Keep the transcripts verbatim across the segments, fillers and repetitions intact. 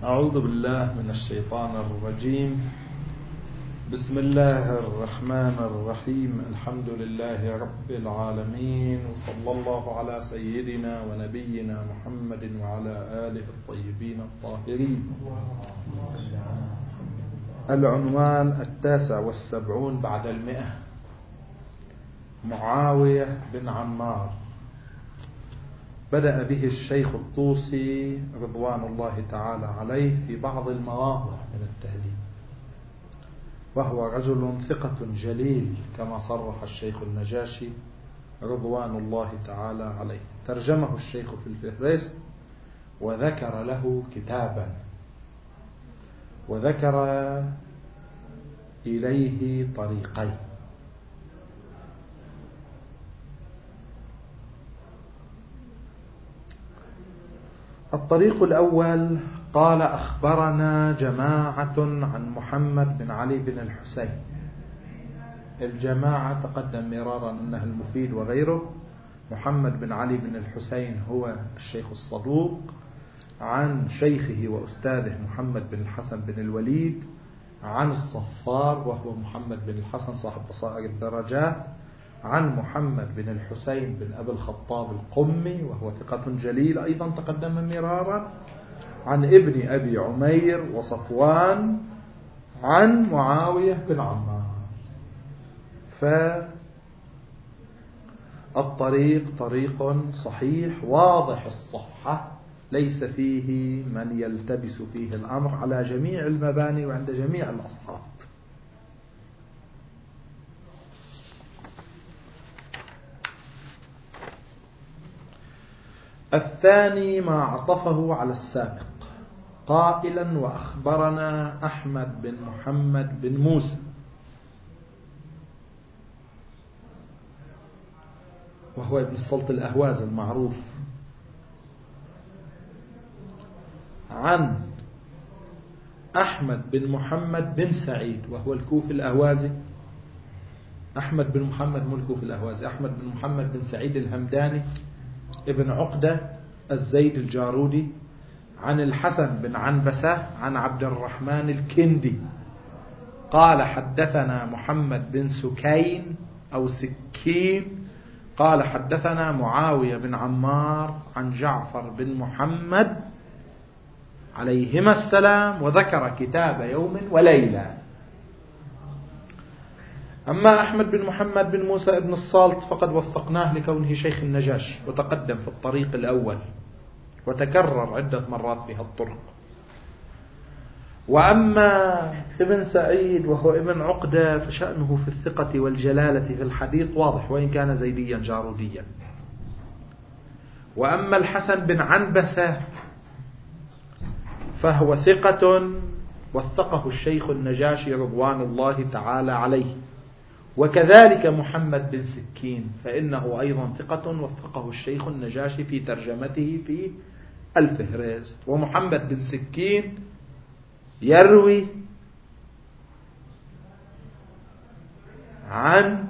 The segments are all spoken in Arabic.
أعوذ بالله من الشيطان الرجيم. بسم الله الرحمن الرحيم. الحمد لله رب العالمين، وصلى الله على سيدنا ونبينا محمد وعلى آله الطيبين الطاهرين. العنوان التاسع والسبعون بعد المئة، معاوية بن عمار. بدأ به الشيخ الطوسي رضوان الله تعالى عليه في بعض المواضع من التهذيب، وهو رجل ثقة جليل كما صرح الشيخ النجاشي رضوان الله تعالى عليه. ترجمه الشيخ في الفهرست وذكر له كتابا، وذكر إليه طريقين. الطريق الأول قال: أخبرنا جماعة عن محمد بن علي بن الحسين. الجماعة تقدم مرارا أنها المفيد وغيره. محمد بن علي بن الحسين هو الشيخ الصدوق، عن شيخه وأستاذه محمد بن الحسن بن الوليد، عن الصفار وهو محمد بن الحسن صاحب بصائر الدرجات، عن محمد بن الحسين بن أبي الخطاب القمي وهو ثقة جليل أيضا تقدم مرارا، عن ابن أبي عمير وصفوان، عن معاوية بن عمار. فالطريق طريق صحيح واضح الصحة، ليس فيه من يلتبس فيه الأمر، على جميع المباني وعند جميع الأصحاب. الثاني ما عطفه على السابق قائلا: وأخبرنا أحمد بن محمد بن موسى، وهو ابن السلط الأهواز المعروف، عن أحمد بن محمد بن سعيد وهو الكوفي الأهوازي. أحمد بن محمد مو الكوفي الأهوازي، أحمد بن محمد بن سعيد الهمداني ابن عقدة الزيد الجارودي، عن الحسن بن عنبسة عن عبد الرحمن الكندي قال: حدثنا محمد بن سكين أو سكين قال: حدثنا معاوية بن عمار عن جعفر بن محمد عليهما السلام، وذكر كتاب يوم وليلة. أما أحمد بن محمد بن موسى بن السلط فقد وثقناه لكونه شيخ النجاش، وتقدم في الطريق الأول وتكرر عدة مرات في هالطرق. وأما ابن سعيد وهو ابن عقدة فشأنه في الثقة والجلالة في الحديث واضح، وإن كان زيديا جاروديا. وأما الحسن بن عنبسة فهو ثقة وثقه الشيخ النجاشي رضوان الله تعالى عليه. وكذلك محمد بن سكين فإنه أيضا ثقة وثقه الشيخ النجاشي في ترجمته في الفهرست. ومحمد بن سكين يروي عن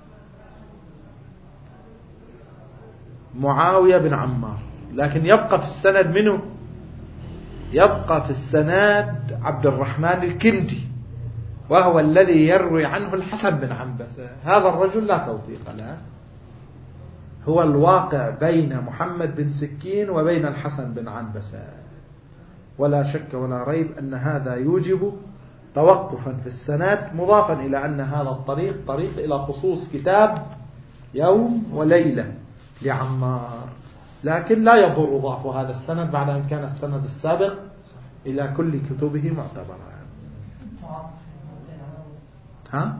معاوية بن عمار، لكن يبقى في السند منه يبقى في السند عبد الرحمن الكندي، وهو الذي يروي عنه الحسن بن عنبسة. هذا الرجل لا توثيق له، هو الواقع بين محمد بن سكين وبين الحسن بن عنبسة، ولا شك ولا ريب أن هذا يوجب توقفا في السند، مضافا إلى أن هذا الطريق طريق إلى خصوص كتاب يوم وليلة لعمار، لكن لا يضر ضعف هذا السند بعد أن كان السند السابق إلى كل كتبه معتبرا. ها؟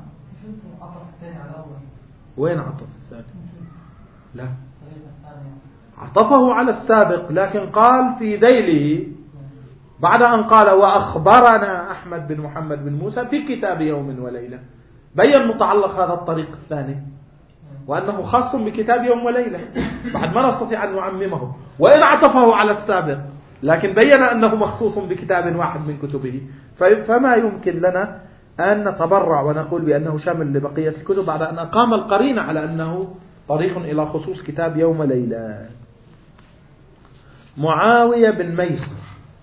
وين عطف الثاني؟ لا، عطفه على السابق، لكن قال في ذيله بعد أن قال: وأخبرنا أحمد بن محمد بن موسى في كتاب يوم وليلة، بيّن متعلق هذا الطريق الثاني وأنه خاص بكتاب يوم وليلة، بعد ما نستطيع أن نعممه، وإن عطفه على السابق لكن بيّن أنه مخصوص بكتاب واحد من كتبه. فما يمكن لنا أن نتبرع ونقول بأنه شامل لبقية الكتب بعد أن أقام القرينة على أنه طريق إلى خصوص كتاب يوم ليلة. معاوية بن ميسر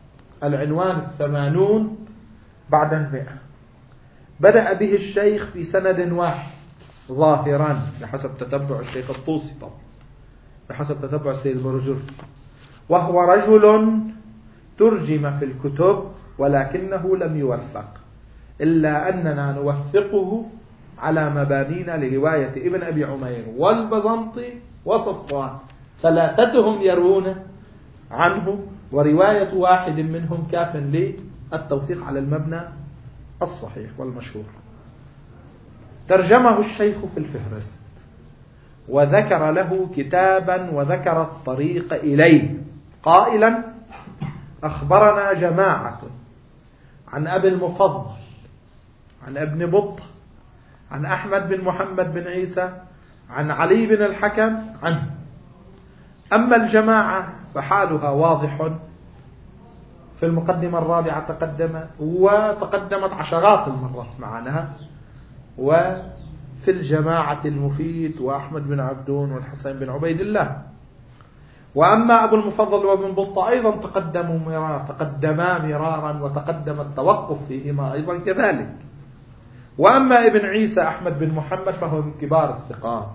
العنوان الثمانون بعد المئة. بدأ به الشيخ في سند واحد ظاهرا بحسب تتبع الشيخ الطوسي طبعا، بحسب تتبع السيد البرجوري، وهو رجل ترجم في الكتب ولكنه لم يوثق، إلا أننا نوثقه على مبانينا لرواية ابن أبي عمير والبزنطي وصفوان، ثلاثتهم يروون عنه، ورواية واحد منهم كاف للتوثيق على المبنى الصحيح والمشهور. ترجمه الشيخ في الفهرست وذكر له كتابا وذكر الطريق إليه قائلا: أخبرنا جماعة عن أبي المفضل عن ابن بطة عن أحمد بن محمد بن عيسى عن علي بن الحكم عنه. أما الجماعة فحالها واضح، في المقدمة الرابعة تقدم وتقدمت عشرات المرات معنا، وفي الجماعة المفيد وأحمد بن عبدون والحسين بن عبيد الله. وأما أبو المفضل وابن بطة أيضا تقدموا مرارا تقدما مرارا وتقدم التوقف فيهما أيضا كذلك. وأما ابن عيسى أحمد بن محمد فهو من كبار الثقات.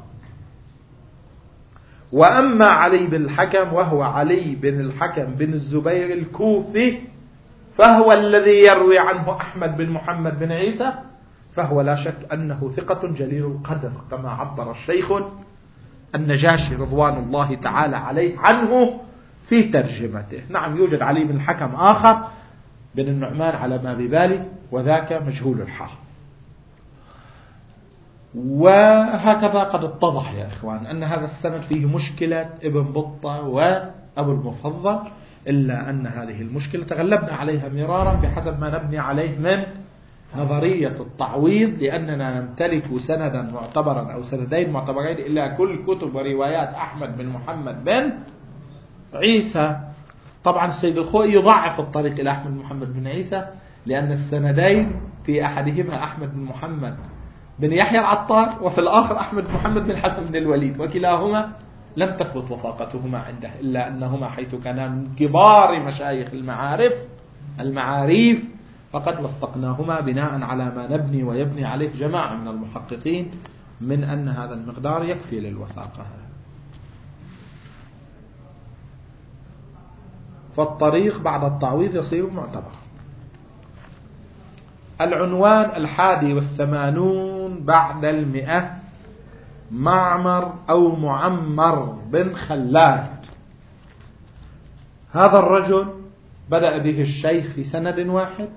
وأما علي بن الحكم وهو علي بن الحكم بن الزبير الكوفي فهو الذي يروي عنه أحمد بن محمد بن عيسى، فهو لا شك أنه ثقة جليل القدر كما عبر الشيخ النجاشي رضوان الله تعالى عليه عنه في ترجمته. نعم، يوجد علي بن الحكم آخر بن النعمان على ما ببالي، وذاك مجهول الحال. وهكذا قد اتضح يا إخوان أن هذا السند فيه مشكلة ابن بطة وأبو المفضل، إلا أن هذه المشكلة تغلبنا عليها مرارا بحسب ما نبني عليه من نظرية التعويض، لأننا نمتلك سندا معتبرا أو سندين معتبرين إلا كل كتب وروايات أحمد بن محمد بن عيسى. طبعا السيد الخوئي يضعف الطريق إلى أحمد بن محمد بن عيسى، لأن السندين في أحدهما أحمد بن محمد بن يحيى العطار، وفي الآخر أحمد بن محمد بن الحسن بن الوليد، وكلاهما لم تثبت وفاقتهما عنده، إلا أنهما حيث كانا من كبار مشايخ المعارف المعاريف فقد وثقناهما بناء على ما نبني ويبني عليه جماعة من المحققين من أن هذا المقدار يكفي للوثاقة. فالطريق بعد التعويض يصير معتبر. العنوان الحادي والثمانون بعد المئة: معمر أو معمر بن خلاد. هذا الرجل بدأ به الشيخ في سند واحد،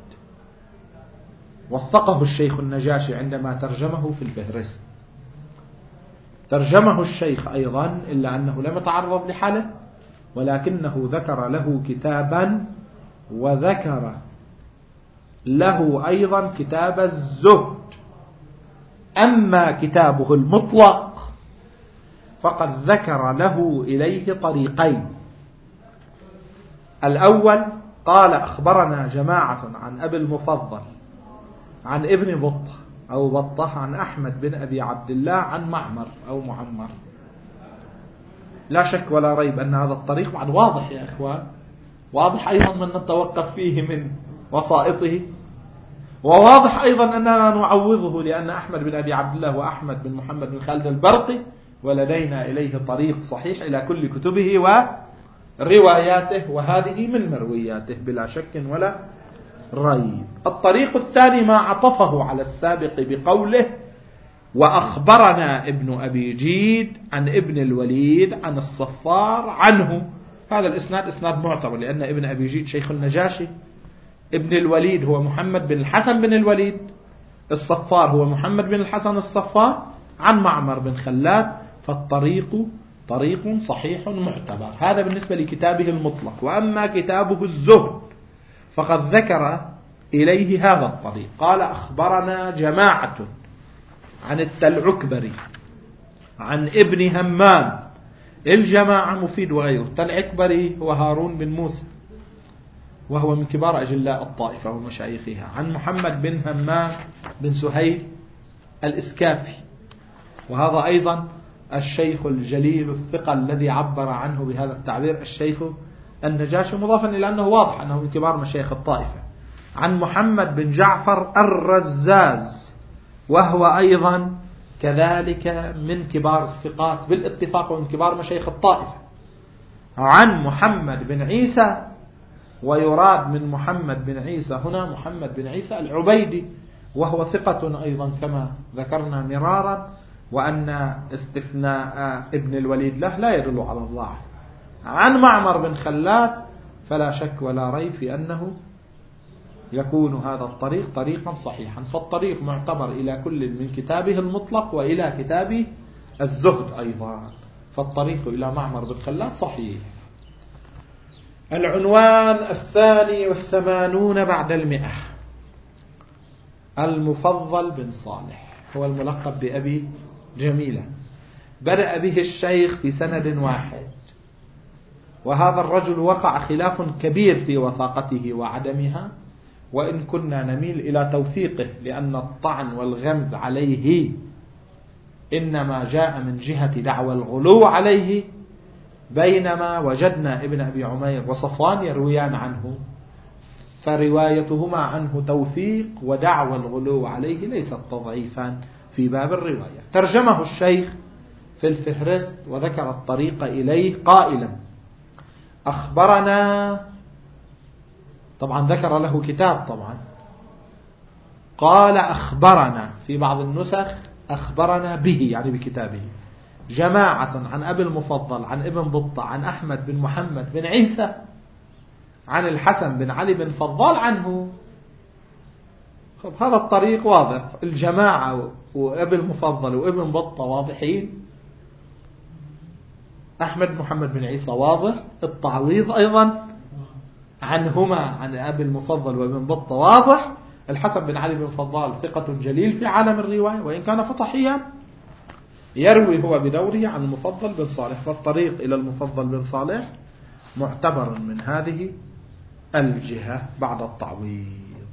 وثقه الشيخ النجاشي عندما ترجمه في الفهرست. ترجمه الشيخ أيضا إلا أنه لم يتعرض لحاله، ولكنه ذكر له كتابا وذكر له أيضا كتاب الزهد. أما كتابه المطلق فقد ذكر له إليه طريقين: الأول قال أخبرنا جماعة عن أبي المفضل عن ابن بطة أو بطة عن أحمد بن أبي عبد الله عن معمر أو معمر. لا شك ولا ريب أن هذا الطريق بعد واضح يا إخوان، واضح أيضا من نتوقف فيه من وسائطه، وواضح أيضا أننا نعوضه، لأن أحمد بن أبي عبد الله وأحمد بن محمد بن خالد البرقي ولدينا إليه طريق صحيح إلى كل كتبه ورواياته، وهذه من مروياته بلا شك ولا ريب. الطريق الثاني ما عطفه على السابق بقوله: وأخبرنا ابن أبي جيد عن ابن الوليد عن الصفار عنه. هذا الإسناد إسناد معتبر، لأن ابن أبي جيد شيخ النجاشي، ابن الوليد هو محمد بن الحسن بن الوليد، الصفار هو محمد بن الحسن الصفار عن معمر بن خلاد، فالطريق طريق صحيح معتبر. هذا بالنسبة لكتابه المطلق. وأما كتابه الزهد فقد ذكر إليه هذا الطريق، قال أخبرنا جماعة عن التلعكبري عن ابن همام. الجماعة مفيد وغيره. التلعكبري هو هارون بن موسى، وهو من كبار أجلاء الطائفة ومشايخها، عن محمد بن همام بن سهيل الإسكافي، وهذا أيضا الشيخ الجليل الثقة الذي عبر عنه بهذا التعبير الشيخ النجاشي مضافا إلى أنه واضح أنه من كبار مشايخ الطائفة. عن محمد بن جعفر الرزاز وهو أيضا كذلك من كبار الثقات بالاتفاق ومن كبار مشايخ الطائفة. عن محمد بن عيسى، ويراد من محمد بن عيسى هنا محمد بن عيسى العبيدي، وهو ثقة أيضا كما ذكرنا مرارا، وأن استثناء ابن الوليد له لا يدل على الضعف. عن معمر بن خلاد فلا شك ولا ريب في أنه يكون هذا الطريق طريقا صحيحا، فالطريق معتبر إلى كل من كتابه المطلق وإلى كتاب الزهد أيضا، فالطريق إلى معمر بن خلاد صحيح. العنوان الثاني والثمانون بعد المئة، المفضل بن صالح، هو الملقب بأبي جميلة. بدأ به الشيخ في سند واحد، وهذا الرجل وقع خلاف كبير في وثاقته وعدمها، وإن كنا نميل إلى توثيقه، لأن الطعن والغمز عليه إنما جاء من جهة دعوى الغلو عليه، بينما وجدنا ابن أبي عمير وصفوان يرويان عنه، فروايتهما عنه توثيق، ودعوى الغلو عليه ليست تضعيفا في باب الرواية. ترجمه الشيخ في الفهرست وذكر الطريق إليه قائلا: أخبرنا، طبعا ذكر له كتاب، طبعا قال أخبرنا في بعض النسخ أخبرنا به يعني بكتابه، جماعة عن أبي المفضل عن ابن بطة عن أحمد بن محمد بن عيسى عن الحسن بن علي بن فضال عنه. هذا الطريق واضح، الجماعة وابن المفضل وابن بطة واضحين، أحمد محمد بن عيسى واضح، التعويض أيضا عنهما عن أبي المفضل وابن بطة واضح، الحسن بن علي بن فضال ثقة جليل في عالم الرواية وإن كان فطحيا، يروي هو بدوره عن المفضل بن صالح، فالطريق إلى المفضل بن صالح معتبر من هذه الجهة بعد التعويض.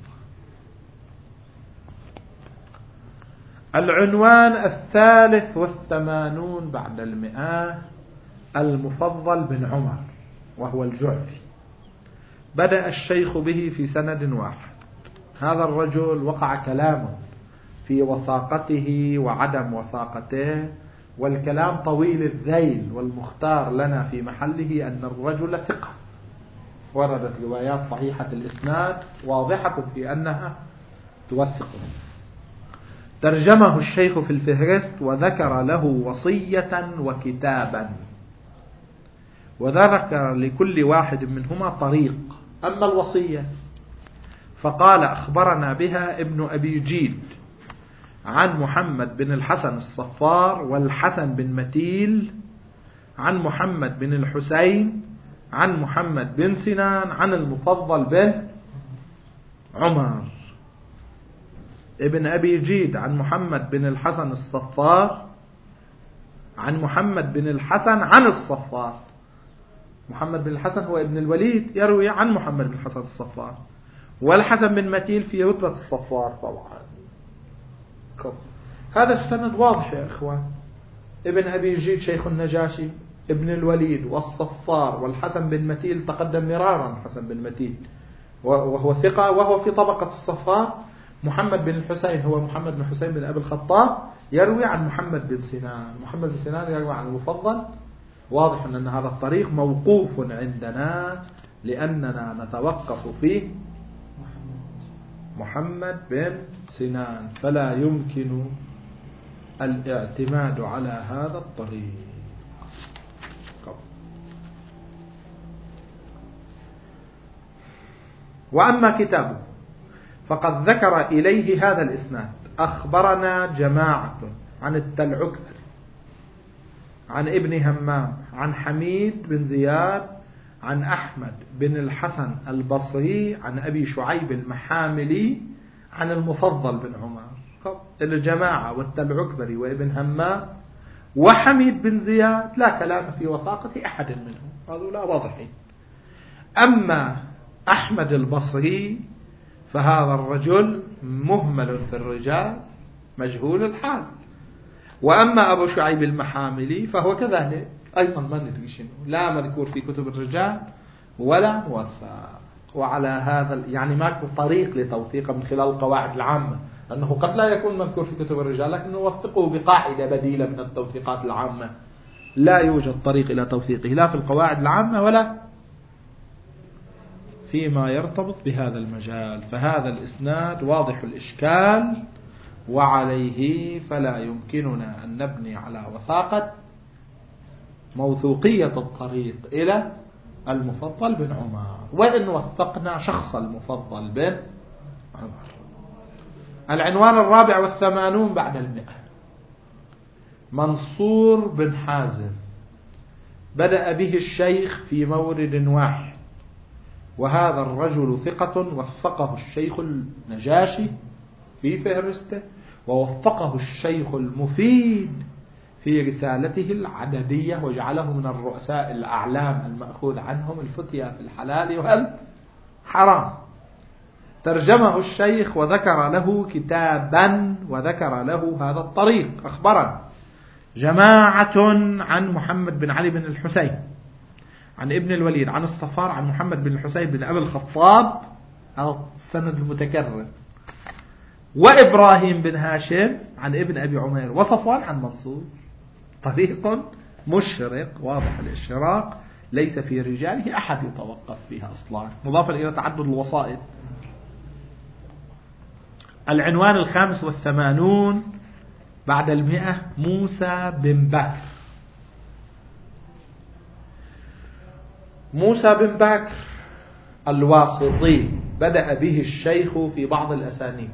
العنوان الثالث والثمانون بعد المئة، المفضل بن عمر وهو الجعفي. بدأ الشيخ به في سند واحد. هذا الرجل وقع كلامه في وثاقته وعدم وثاقته، والكلام طويل الذيل، والمختار لنا في محله أن الرجل ثقة، وردت روايات صحيحة الإسناد واضحة في أنها توثقه. ترجمه الشيخ في الفهرست وذكر له وصية وكتابا، وذكر لكل واحد منهما طريق. أما الوصية فقال أخبرنا بها ابن أبي جيد عن محمد بن الحسن الصفار والحسن بن متيل عن محمد بن الحسين عن محمد بن سنان عن المفضل بن عمر. ابن أبي جيد عن محمد بن الحسن الصفار عن محمد بن الحسن عن الصفار. محمد بن الحسن هو ابن الوليد يروي عن محمد بن الحسن الصفار، والحسن بن متيل في رتبة الصفار. طبعا هذا السند واضح يا إخوان، ابن أبي جيد شيخ النجاشي، ابن الوليد والصفار والحسن بن متيل تقدم مرارا. الحسن بن متيل وهو ثقة وهو في طبقة الصفار. محمد بن الحسين هو محمد بن حسين بن أبي الخطاب يروي عن محمد بن سنان، محمد بن سنان يروي عن المفضل. واضح أن هذا الطريق موقوف عندنا لأننا نتوقف فيه محمد بن سنان، فلا يمكن الاعتماد على هذا الطريق. وأما كتابه فقد ذكر إليه هذا الإسناد: أخبرنا جماعة عن التلعكبري عن ابن همام عن حميد بن زياد عن أحمد بن الحسن البصري عن أبي شعيب المحاملي عن المفضل بن عمر. الجماعة والتلعكبري وابن همام وحميد بن زياد لا كلام في وثاقة أحد منهم، هذول لا واضحين. أما أحمد البصري فهذا الرجل مهمل في الرجال مجهول الحال. وأما أبو شعيب المحاملي فهو كذلك أيضا ما ندري شنو، لا مذكور في كتب الرجال ولا موثق. وعلى هذا يعني ماكو طريق لتوثيقه من خلال القواعد العامة، أنه قد لا يكون مذكور في كتب الرجال لكن نوثقه بقاعدة بديلة من التوثيقات العامة. لا يوجد طريق إلى توثيقه لا في القواعد العامة ولا فيما يرتبط بهذا المجال. فهذا الإسناد واضح الإشكال، وعليه فلا يمكننا أن نبني على وثاقة موثوقية الطريق إلى المفضل بن عمر، وإن وثقنا شخص المفضل بن عمر. العنوان الرابع والثمانون بعد المئة، منصور بن حازم بدأ به الشيخ في مورد واحد، وهذا الرجل ثقة وثقه الشيخ النجاشي في فهرسته، ووثقه الشيخ المفيد في رسالته العددية، وجعله من الرؤساء الأعلام المأخوذ عنهم الفتية في الحلال والحرام. ترجمه الشيخ وذكر له كتابا وذكر له هذا الطريق. أخبرنا جماعة عن محمد بن علي بن الحسين عن ابن الوليد عن الصفار عن محمد بن الحسين بن أبي الخطاب، هذا السند المتكرر، وإبراهيم بن هاشم عن ابن أبي عمير، وصفوان عن منصور. طريق مشرق واضح الاشراق، ليس في رجاله أحد يتوقف فيها أصلا، مضافا إلى تعدد الوسائط. العنوان الخامس والثمانون بعد المئة، موسى بن بكر. موسى بن بكر الواسطي بدأ به الشيخ في بعض الأسانيد،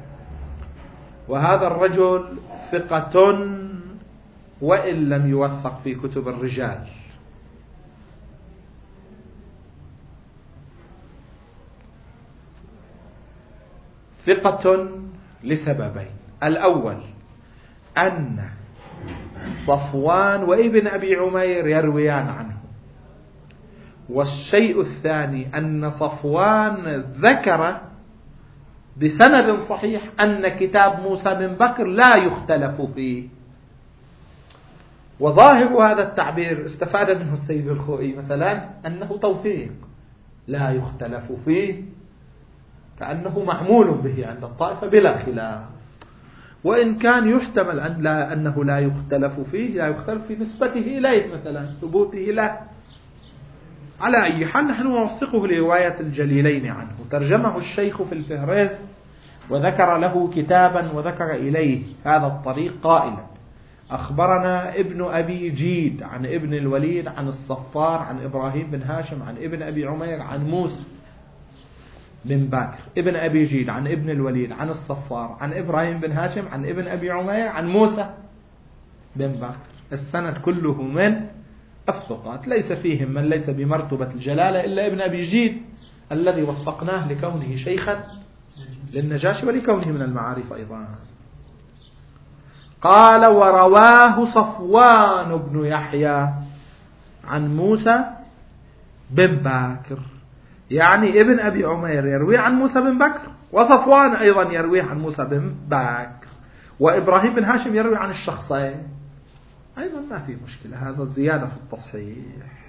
وهذا الرجل ثقة وإن لم يوثق في كتب الرجال. ثقة لسببين: الأول أن صفوان وابن أبي عمير يرويان عنه، والشيء الثاني أن صفوان ذكر بسند صحيح أن كتاب موسى بن بكر لا يختلف فيه. وظاهر هذا التعبير استفاد منه السيد الخوئي مثلا أنه توثيق، لا يختلف فيه، كأنه معمول به عند الطائفة بلا خلاف، وإن كان يحتمل أن لا أنه لا يختلف فيه، لا يختلف في نسبته إليه مثلا، ثبوته له. على أي حال نحن نوثقه لرواية الجليلين عنه. ترجمه الشيخ في الفهرست وذكر له كتابا وذكر إليه هذا الطريق قائلا: أخبرنا ابن أبي جيد عن ابن الوليد عن الصفار عن إبراهيم بن هاشم عن ابن أبي عمير عن موسى بن بكر. ابن أبي جيد عن ابن الوليد عن الصفار عن إبراهيم بن هاشم عن ابن أبي عمير عن موسى بن بكر. السند كله من الثقات، ليس فيهم من ليس بمرتبة الجلالة إلا ابن أبي جيد الذي وثقناه لكونه شيخا للنجاشي ولكونه من المعارف أيضا. قال: ورواه صفوان بن يحيى عن موسى بن بكر، يعني ابن أبي عمير يروي عن موسى بن بكر، وصفوان أيضا يروي عن موسى بن بكر، وإبراهيم بن هاشم يروي عن الشخصين أيضا. ما في مشكلة، هذا الزيادة في التصحيح.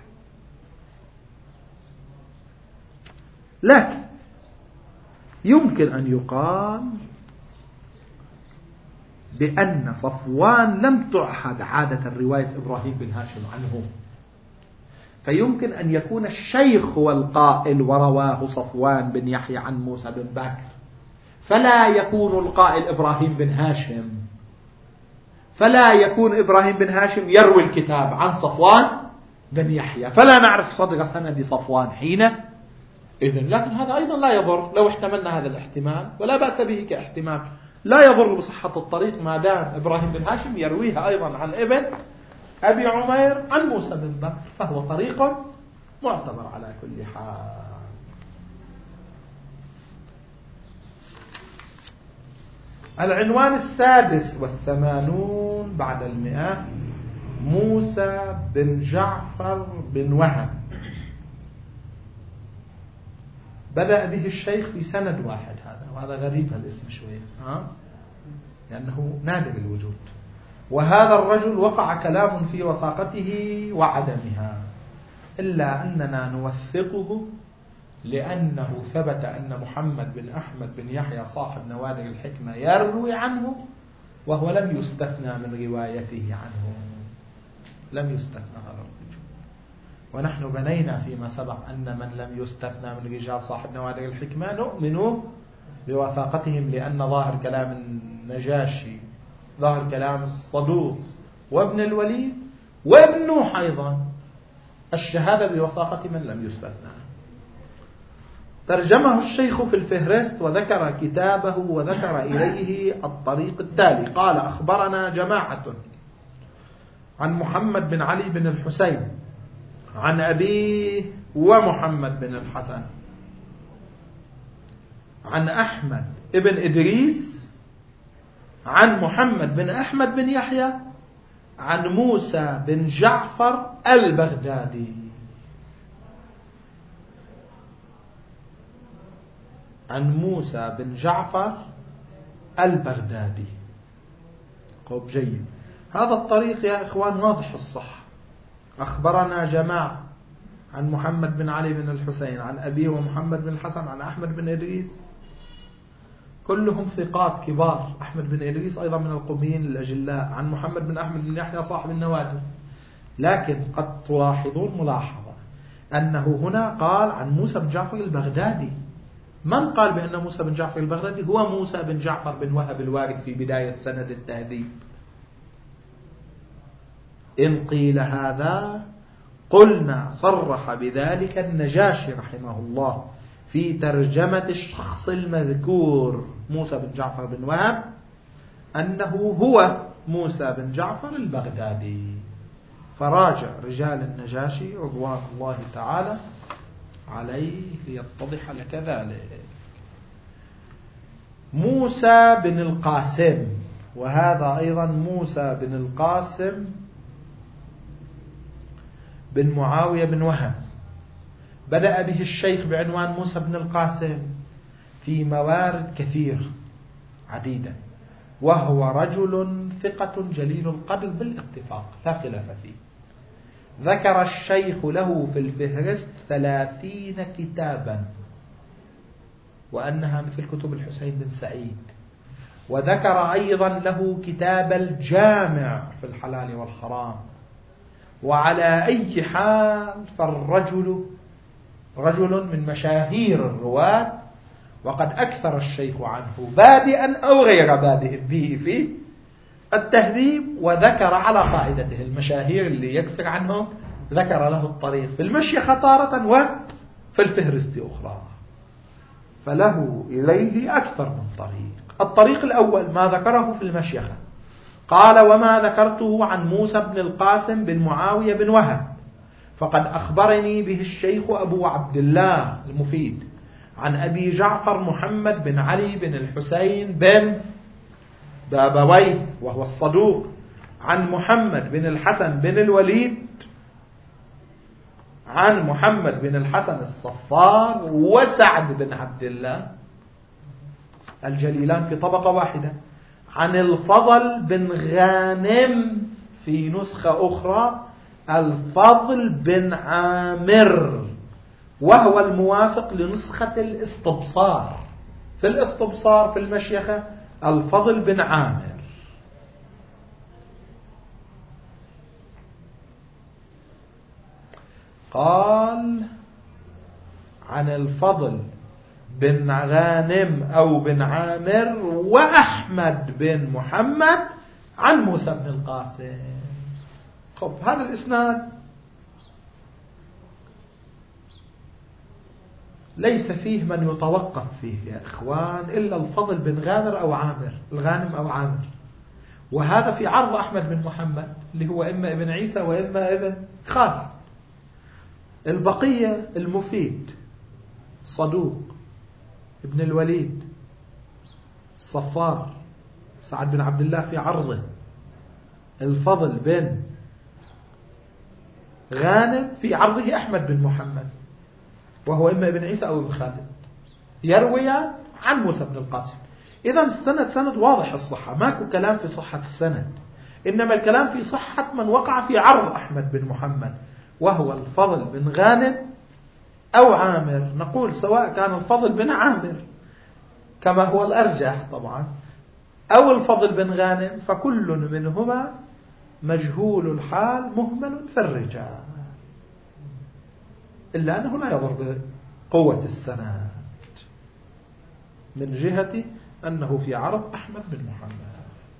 لكن يمكن أن يقال بأن صفوان لم تعهد عادة رواية إبراهيم بن هاشم عنه، فيمكن أن يكون الشيخ هو القائل ورواه صفوان بن يحيى عن موسى بن بكر، فلا يكون القائل إبراهيم بن هاشم، فلا يكون إبراهيم بن هاشم يروي الكتاب عن صفوان بن يحيى، فلا نعرف صدق سند صفوان حين إذن. لكن هذا أيضا لا يضر لو احتملنا هذا الاحتمال، ولا بأس به كاحتمال، لا يضر بصحة الطريق ما دام إبراهيم بن هاشم يرويها أيضا عن ابن أبي عمير عن موسى بن بكر، فهو طريق معتبر على كل حال. العنوان السادس والثمانون بعد المئة، موسى بن جعفر بن وهب. بدأ به الشيخ في سند واحد، هذا وهذا غريب هالاسم شوية، ها؟ لأنه نادر الوجود. وهذا الرجل وقع كلام في وثاقته وعدمها، إلا أننا نوثقه لأنه ثبت أن محمد بن أحمد بن يحيى صاحب نوادر الحكمة يروي عنه، وهو لم يستثنى من روايته عنه، لم يستثنى هذا الرجل. ونحن بنينا فيما سبق أن من لم يستثنى من رجال صاحب نوادر الحكمة نؤمن بوثاقتهم، لأن ظاهر كلام النجاشي، ظاهر كلام الصدوق وابن الوليد وابن نوح أيضا الشهادة بوثاقة من لم يستثنى. ترجمه الشيخ في الفهرست وذكر كتابه وذكر إليه الطريق التالي. قال: أخبرنا جماعة عن محمد بن علي بن الحسين عن أبيه ومحمد بن الحسن عن أحمد بن إدريس عن محمد بن أحمد بن يحيى عن موسى بن جعفر البغدادي عن موسى بن جعفر البغدادي. قب جيد. هذا الطريق يا إخوان واضح الصح. أخبرنا جماعة عن محمد بن علي بن الحسين عن أبيه ومحمد بن الحسن عن أحمد بن إدريس، كلهم ثقات كبار. أحمد بن إدريس أيضا من القوميين الأجلاء. عن محمد بن أحمد بن يحيى صاحب النوادر. لكن قد تلاحظون ملاحظة أنه هنا قال عن موسى بن جعفر البغدادي. من قال بأن موسى بن جعفر البغدادي هو موسى بن جعفر بن وهب الوارد في بداية سند التهذيب؟ إن قيل هذا قلنا صرح بذلك النجاشي رحمه الله في ترجمة الشخص المذكور موسى بن جعفر بن وهب أنه هو موسى بن جعفر البغدادي. فراجع رجال النجاشي رضوان الله تعالى عليه ليتضح لك ذلك. موسى بن القاسم، وهذا أيضا موسى بن القاسم بن معاوية بن وهب، بدأ به الشيخ بعنوان موسى بن القاسم في موارد كثيرة عديدة، وهو رجل ثقة جليل القدر بالاتفاق لا خلاف فيه. ذكر الشيخ له في الفهرست ثلاثين كتابا، وأنها مثل كتب الحسين بن سعيد. وذكر أيضا له كتاب الجامع في الحلال والحرام. وعلى أي حال فالرجل رجل من مشاهير الرواة، وقد أكثر الشيخ عنه بادئا أو غير بادئ به في التهذيب، وذكر على قاعدته المشاهير اللي يكثر عنهم ذكر له الطريق في المشيخة تارة وفي الفهرست أخرى، فله إليه أكثر من طريق. الطريق الأول ما ذكره في المشيخة، قال: وما ذكرته عن موسى بن القاسم بن معاوية بن وهب فقد أخبرني به الشيخ أبو عبد الله المفيد عن أبي جعفر محمد بن علي بن الحسين بن بابويه وهو الصدوق، عن محمد بن الحسن بن الوليد عن محمد بن الحسن الصفار وسعد بن عبد الله الجليلان في طبقة واحدة، عن الفضل بن غانم في نسخة أخرى الفضل بن عامر، وهو الموافق لنسخة الاستبصار. في الاستبصار في المشيخة الفضل بن عامر. قال عن الفضل بن غانم أو بن عامر وأحمد بن محمد عن موسى بن القاسم. خب هذا الإسناد ليس فيه من يتوقف فيه يا إخوان إلا الفضل بن غامر أو عامر، الغانم أو عامر، وهذا في عرض أحمد بن محمد اللي هو إما ابن عيسى وإما ابن خالد. البقية المفيد صدوق ابن الوليد الصفار سعد بن عبد الله في عرضه، الفضل بن غانم في عرضه أحمد بن محمد وهو إما ابن عيسى أو ابن خالد، يرويان عن موسى بن القاسم. إذا السند سند واضح الصحة، ماكو كلام في صحة السند، إنما الكلام في صحة من وقع في عرض أحمد بن محمد، وهو الفضل بن غانم أو عامر. نقول سواء كان الفضل بن عامر كما هو الأرجح طبعا أو الفضل بن غانم، فكل منهما مجهول الحال مهمل في الرجال، إلا أنه لا يضر بقوة السند من جهة أنه في عرض أحمد بن محمد.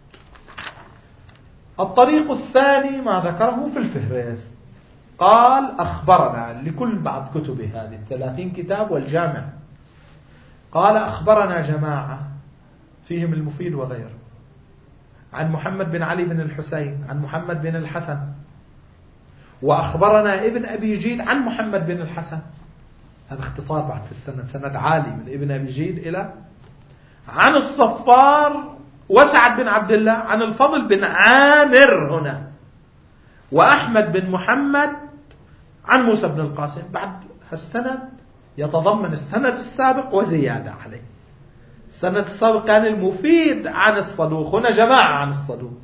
الطريق الثاني ما ذكره في الفهرست، قال أخبرنا لكل بعض كتبه هذه الثلاثين كتاب والجامع، قال أخبرنا جماعة فيهم المفيد وغيره عن محمد بن علي بن الحسين عن محمد بن الحسن، وأخبرنا ابن أبي جيد عن محمد بن الحسن. هذا اختصار بعد في السند، سند عالي من ابن أبي جيد إلى عن الصفار وسعد بن عبد الله عن الفضل بن عامر هنا، وأحمد بن محمد عن موسى بن القاسم. بعد السند يتضمن السند السابق وزيادة عليه. السند السابق كان المفيد عن الصدوق، هنا جماعة عن الصدوق.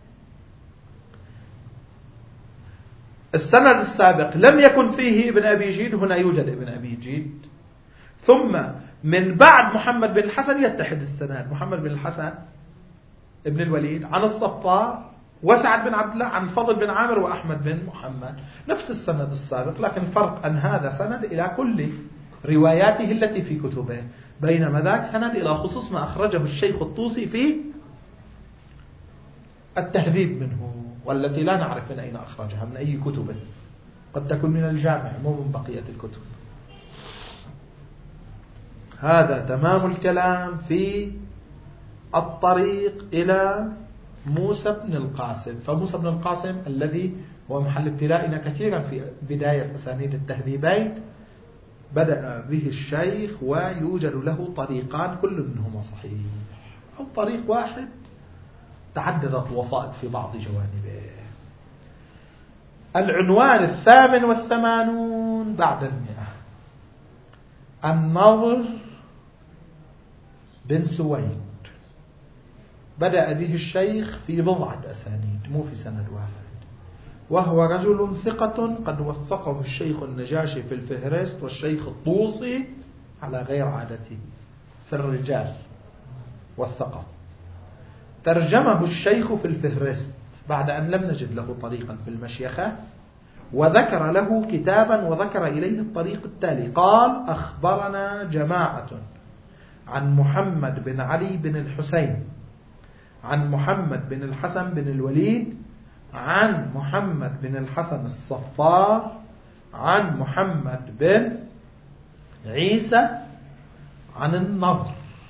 السند السابق لم يكن فيه ابن أبي جيد، هنا يوجد ابن أبي جيد. ثم من بعد محمد بن الحسن يتحد السند، محمد بن الحسن ابن الوليد عن الصفار وسعد بن عبد الله عن الفضل بن عامر وأحمد بن محمد، نفس السند السابق، لكن الفرق أن هذا سند إلى كل رواياته التي في كتبه، بينما ذاك سند إلى خصوص ما أخرجه الشيخ الطوسي في التهذيب منه، والتي لا نعرف من أين أخرجها، من أي كتبه، قد تكون من الجامع مو من بقية الكتب. هذا تمام الكلام في الطريق إلى موسى بن القاسم. فموسى بن القاسم الذي هو محل ابتلائنا كثيرا في بداية أسانيد التهذيبين، بدأ به الشيخ ويوجد له طريقان كل منهما صحيح، أو طريق واحد تعددت وسائط في بعض جوانبه. العنوان الثامن والثمانون بعد المئة، النضر بن سويد. بدأ به الشيخ في بضعة أسانيد مو في سند واحد، وهو رجل ثقة قد وثقه الشيخ النجاشي في الفهرست والشيخ الطوسي على غير عادته في الرجال وثقه. ترجمه الشيخ في الفهرست بعد أن لم نجد له طريقا في المشيخة، وذكر له كتابا وذكر إليه الطريق التالي، قال أخبرنا جماعة عن محمد بن علي بن الحسين عن محمد بن الحسن بن الوليد عن محمد بن الحسن الصفار عن محمد بن عيسى عن النضر.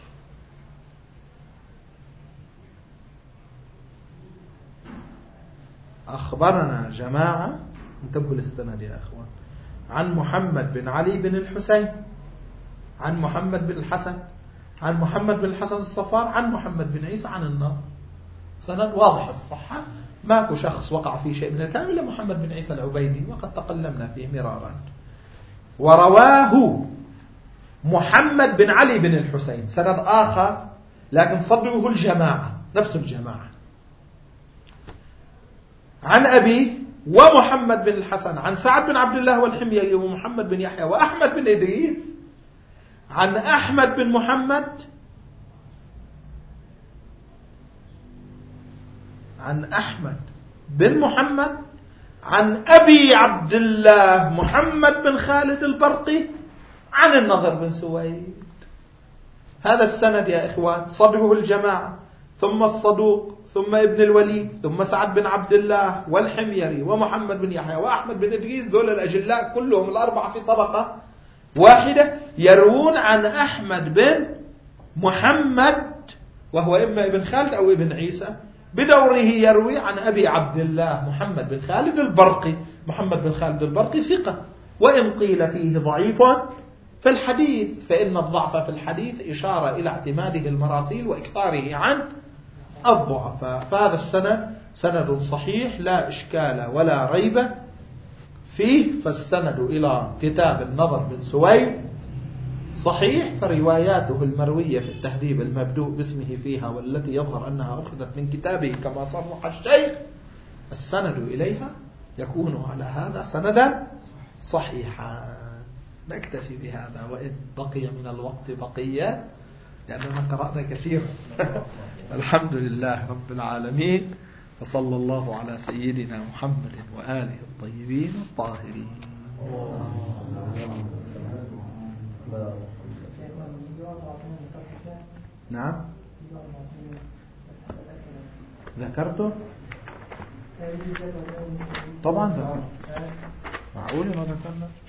أخبرنا جماعة، انتبهوا للسند يا أخوان، عن محمد بن علي بن الحسين عن محمد بن الحسن عن محمد بن الحسن الصفار عن محمد بن عيسى عن النضر. سند واضح الصحة، ماكو شخص وقع فيه شيء من الكلام إلا محمد بن عيسى العبيدي، وقد تقلمنا فيه مرارا. ورواه محمد بن علي بن الحسين، سند آخر لكن صدره الجماعة، نفس الجماعة، عن أبي ومحمد بن الحسن عن سعد بن عبد الله والحميري ومحمد بن يحيى وأحمد بن إدريس عن أحمد بن محمد عن أحمد بن محمد عن أبي عبد الله محمد بن خالد البرقي عن النضر بن سويد. هذا السند يا إخوان صدره الجماعة، ثم الصدوق، ثم ابن الوليد، ثم سعد بن عبد الله والحميري ومحمد بن يحيى وأحمد بن إدريس، ذول الأجلاء كلهم الأربعة في طبقة واحدة يروون عن أحمد بن محمد، وهو إما ابن خالد أو ابن عيسى، بدوره يروي عن أبي عبد الله محمد بن خالد البرقي. محمد بن خالد البرقي ثقة، وإن قيل فيه ضعيف في الحديث، فإن الضعف في الحديث إشارة إلى اعتماده المراسيل وإكثاره عن الضعفاء. فهذا السند سند صحيح لا إشكال ولا ريب فيه. فالسند إلى كتاب النضر بن سويد صحيح، فرواياته المروية في التهذيب المبدوء باسمه فيها والتي يظهر أنها أخذت من كتابه كما صرح الشيخ، السند إليها يكون على هذا سندا صحيحا. نكتفي بهذا وإن بقي من الوقت بقية لأننا قرأنا كثيرا. الحمد لله رب العالمين، وصلى الله على سيدنا محمد وآله الطيبين الطاهرين. نعم ذكرته طبعا ذكرته، معقول ما ذكرنا.